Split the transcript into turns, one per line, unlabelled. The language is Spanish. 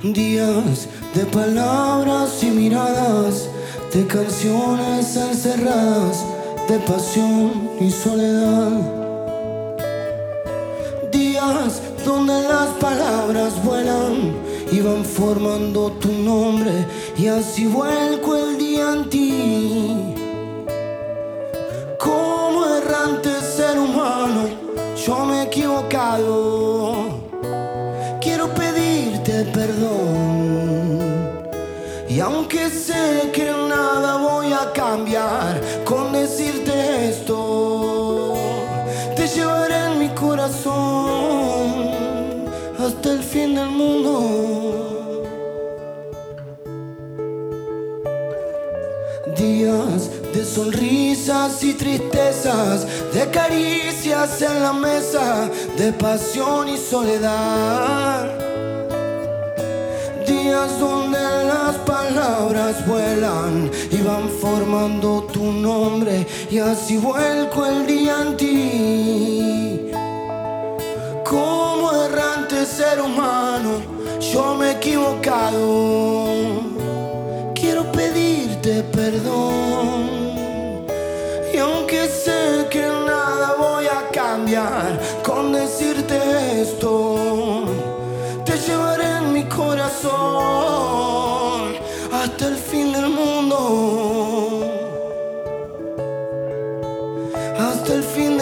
Días de palabras y miradas, de canciones encerradas, de pasión y soledad. Días donde las palabras vuelan y van formando tu nombre, y así vuelco el día en ti. Como errante ser humano, yo me he equivocado. Quiero pedirte perdón, y aunque sé que nada voy a cambiar con decirte esto, te llevaré en mi corazón hasta el fin del mundo. Días de sonrisas y tristezas, de caricias en la mesa, de pasión y soledad. Días donde las palabras vuelan y van formando tu nombre, y así vuelco el día en ti. Como errante ser humano, yo me he equivocado. Quiero pedirte perdón, y aunque sé que nada voy a cambiar con decirte esto, te llevaré en mi corazón hasta el fin del mundo, hasta el fin